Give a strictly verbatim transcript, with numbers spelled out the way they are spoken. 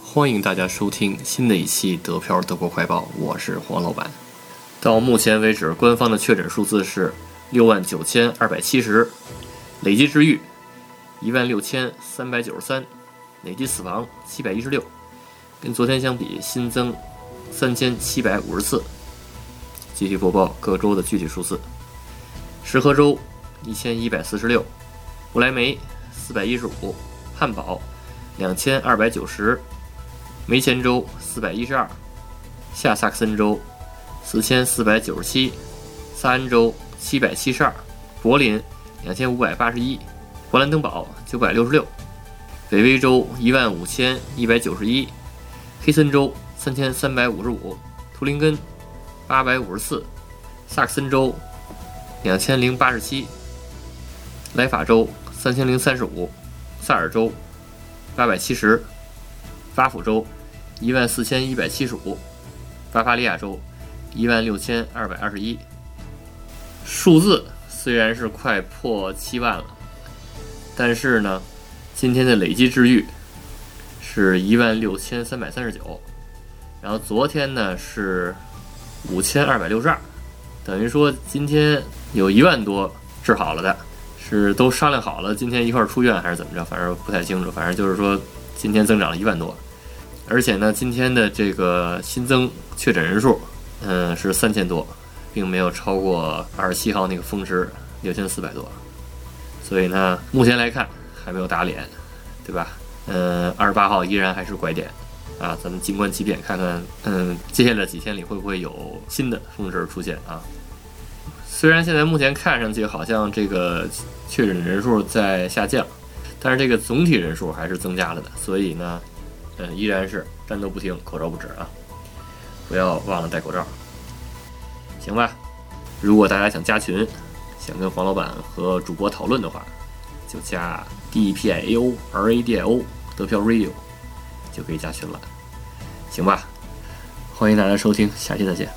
欢迎大家收听新的一期德漂德国快报，我是黄老板。到目前为止，官方的确诊数字是六万九千二百七十，累计治愈一万六千三百九十三，累计死亡七百一十六，跟昨天相比新增三千七百五十四。继续播报各州的具体数字：石河州一千一百四十六，不来梅四百一十五，汉堡两千二百九十，梅前州四百一十二，下萨克森州四千四百九十七，萨恩州七百七十二，柏林两千五百八十一，勃兰登堡九百六十六，北威州一万五千一百九十一，黑森州三千三百五十五，图林根八百五十四，萨克森州两千零八十七，莱法州三千零三十五，萨尔州八百七十，巴甫州一万四千一百七十五，巴伐利亚州一万六千二百二十一。数字虽然是快破七万了，但是呢，今天的累计治愈是一万六千三百三十九，然后昨天呢是五千二百六十二，等于说今天有一万多治好了的，是都商量好了今天一块儿出院还是怎么着，反正不太清楚，反正就是说今天增长了一万多。而且呢，今天的这个新增确诊人数，嗯，是三千多，并没有超过二十七号那个峰值六千四百多，所以呢，目前来看还没有打脸，对吧？嗯，二十八号依然还是拐点啊，咱们静观其变，看看嗯，接下来几天里会不会有新的峰值出现啊？虽然现在目前看上去好像这个确诊人数在下降，但是这个总体人数还是增加了的，所以呢。嗯，依然是战斗不停，口罩不止啊！不要忘了戴口罩，行吧？如果大家想加群，想跟黄老板和主播讨论的话，就加 D E P I A O R A D I O 德漂 Radio 就可以加群了，行吧？欢迎大家收听，下期再见。